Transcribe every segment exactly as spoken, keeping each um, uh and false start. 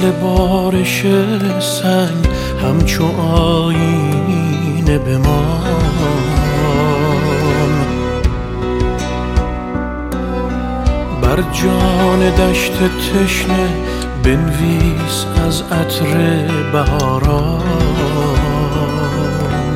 مثل بارش سنگ همچو آینه بمان، بر جان دشت تشنه بنویس از عطر بهاران.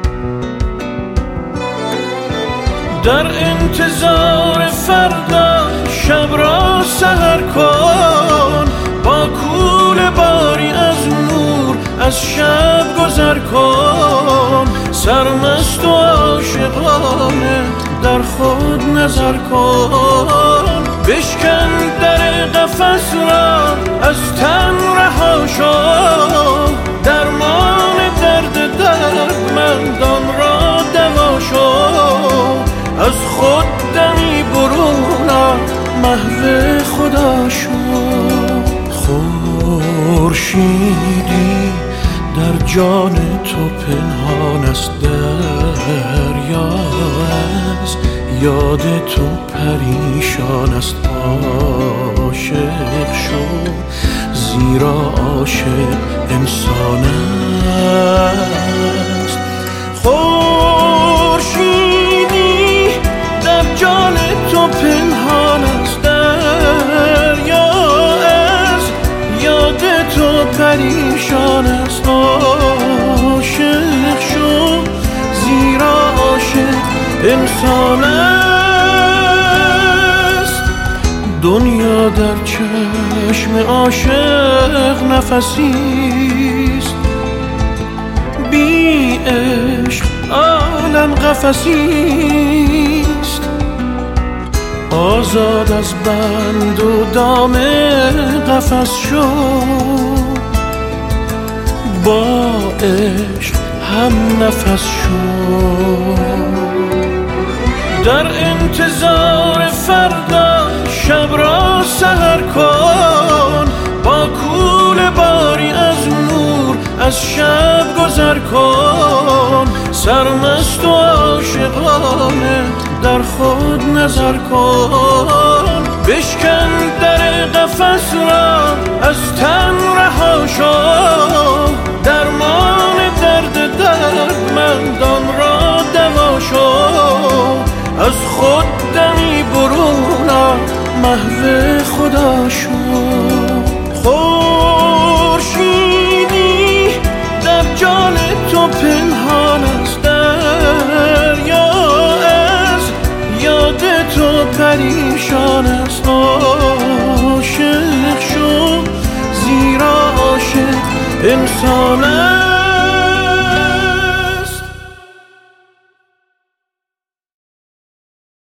در انتظار فردا شب را سحر کن، با کوله باری از نور از شب گذر کن. سرمست و عاشقانه در خود نظر کن، بشکن در قفس را از تن رها شو. درمان درد دردمندان را دوا شو، از خود دمی برون آ، محو خدا شو. خورشیدی در جان تو پنهان است، دریا از یاد تو پریشان است. عاشق شو زیرا عاشق انسان است. خورشیدی در جان تو پنهان است، دریا از یاد تو پریشان است. عاشق شو زیرا عاشق انسان است. دنیا در چشم عاشق نفسیست، بی عشق عالم قفسیست. آزاد از بند و دام قفس شو، با عشق هم نفس شو. در انتظار فردا شب را سحر کن، با کوله باری از نور از شب گذر کن. سرمست و عاشقانه در خود نظر کن، بشکن در قفس را از تن رها شو. درمان درد دردمندان را دوا شو، از خود دمی برون آ، محو خدا شو. خورشیدی در جان تو پنهان است، دریا از یاد تو پریشان است. عاشق شو زیرا عاشق انسان است.